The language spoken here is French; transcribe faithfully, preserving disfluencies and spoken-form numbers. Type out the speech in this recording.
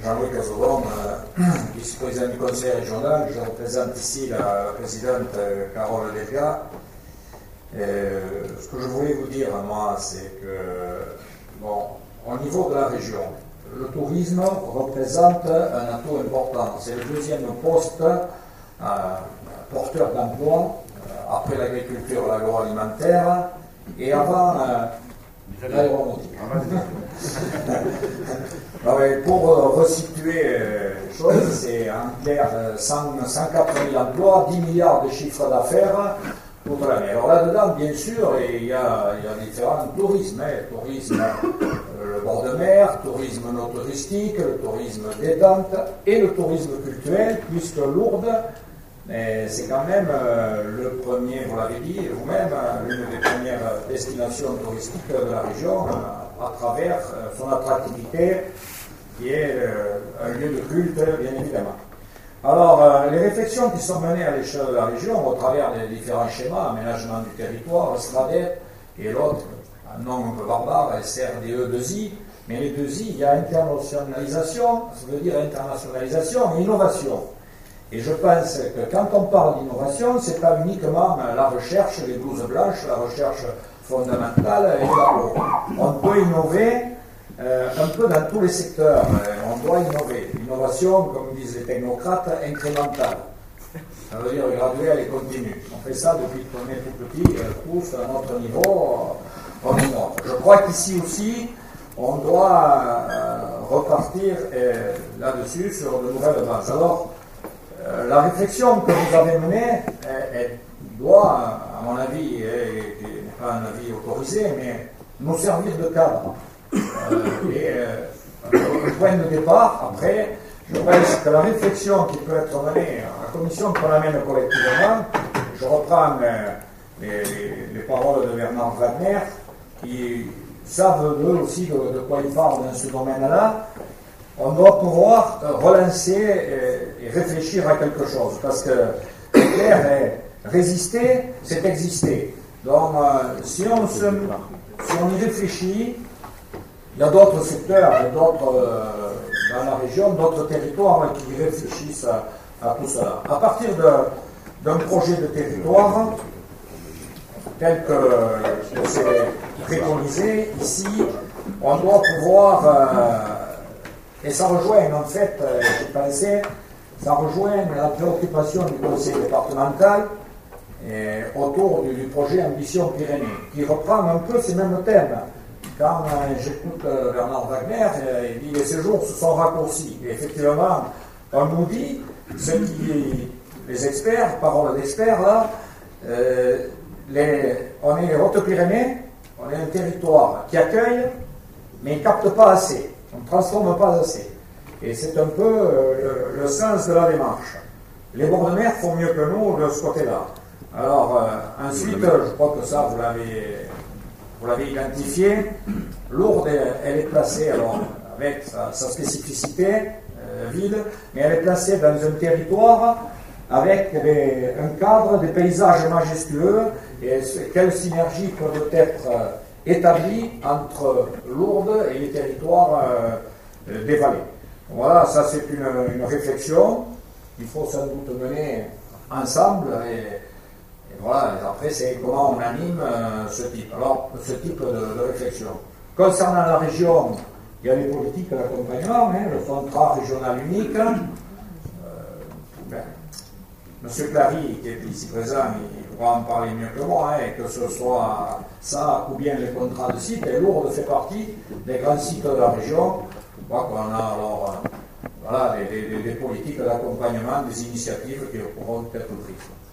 Jean-Louis Casaubon, euh, vice-président du conseil régional. Je représente ici la présidente euh, Carole Lévia. Euh, ce que je voulais vous dire, moi, c'est que, bon, au niveau de la région, le tourisme représente un atout important. C'est le deuxième poste euh, porteur d'emploi, euh, après l'agriculture, l'agroalimentaire, et avant euh, l'aéronautique. Pour euh, resituer euh, les choses, c'est en clair cent, cent quatre mille emplois, dix milliards de chiffre d'affaires toute l'année. Alors là-dedans, bien sûr, il y a, il y a différents tourismes. Hein. Tourisme, euh, le bord de mer, tourisme non touristique, le tourisme détente et le tourisme culturel, puisque Lourdes, c'est quand même euh, le premier, vous l'avez dit vous-même, l'une des premières destinations touristiques de la région, euh, à travers euh, son attractivité, qui est euh, un lieu de culte, bien évidemment. Alors, euh, les réflexions qui sont menées à l'échelle de la région, au travers des différents schémas, aménagement du territoire, SRADET, et l'autre, un nom un peu barbare, S R D E deux I, mais les deux I, il y a internationalisation, ça veut dire internationalisation et innovation. Et je pense que quand on parle d'innovation, ce n'est pas uniquement la recherche, les blouses blanches, la recherche fondamentale et là-haut. On peut innover euh, un peu dans tous les secteurs. On doit innover. L'innovation, comme disent les technocrates, incrémentale. Ça veut dire graduelle et continue. On fait ça depuis qu'on est tout petit, tous à notre niveau, on innove. Je crois qu'ici aussi, on doit euh, repartir euh, là-dessus sur de nouvelles bases. Alors, euh, la réflexion que vous avez menée, elle, elle doit, à mon avis, et qui n'est pas un avis autorisé, mais nous servir de cadre. Euh, et euh, le point de départ, après, je pense que la réflexion qui peut être menée à la commission qu'on amène collectivement, je reprends euh, les, les, les paroles de Bernard Wagner, qui savent eux aussi de, de quoi ils parlent dans ce domaine-là. On doit pouvoir relancer et, et réfléchir à quelque chose, parce que c'est clair, résister, c'est exister. Donc, euh, si, on se, si on y réfléchit, il y a d'autres secteurs, d'autres euh, dans la région, d'autres territoires qui réfléchissent à, à tout cela. À partir d'un projet de territoire, tel que, que c'est préconisé ici, on doit pouvoir, euh, et ça rejoint en fait, euh, je pensais, ça rejoint la préoccupation du conseil départemental et, autour du, du projet Ambition Pyrénées, qui reprend un peu ces mêmes thèmes. Quand euh, j'écoute euh, Bernard Wagner, euh, il dit les séjours se sont raccourcis. Et effectivement, on nous dit, ce qui, les experts, parole d'experts là, euh, les, on est les Hautes-Pyrénées, on est un territoire qui accueille, mais il ne capte pas assez, on ne transforme pas assez. Et c'est un peu euh, le, le sens de la démarche. Les bords de mer font mieux que nous de ce côté-là. Alors, euh, ensuite, je crois que ça, vous l'avez... Vous l'avez identifié, Lourdes, elle est placée, alors, avec sa, sa spécificité, euh, ville, mais elle est placée dans un territoire avec des, un cadre, des paysages majestueux, et quelles synergies peuvent être euh, établies entre Lourdes et les territoires euh, des vallées. Voilà, ça c'est une, une réflexion qu'il faut sans doute mener ensemble, et, voilà, et après, c'est comment on anime euh, ce type, alors, ce type de, de réflexion. Concernant la région, il y a les politiques d'accompagnement, hein, le contrat régional unique. Euh, ben, Monsieur Clary, qui est ici présent, il pourra en parler mieux que moi, hein, que ce soit ça ou bien les contrats de site. Et Lourdes fait partie des grands sites de la région. Je crois qu'on a alors euh, voilà, des, des, des politiques d'accompagnement, des initiatives qui pourront être prises.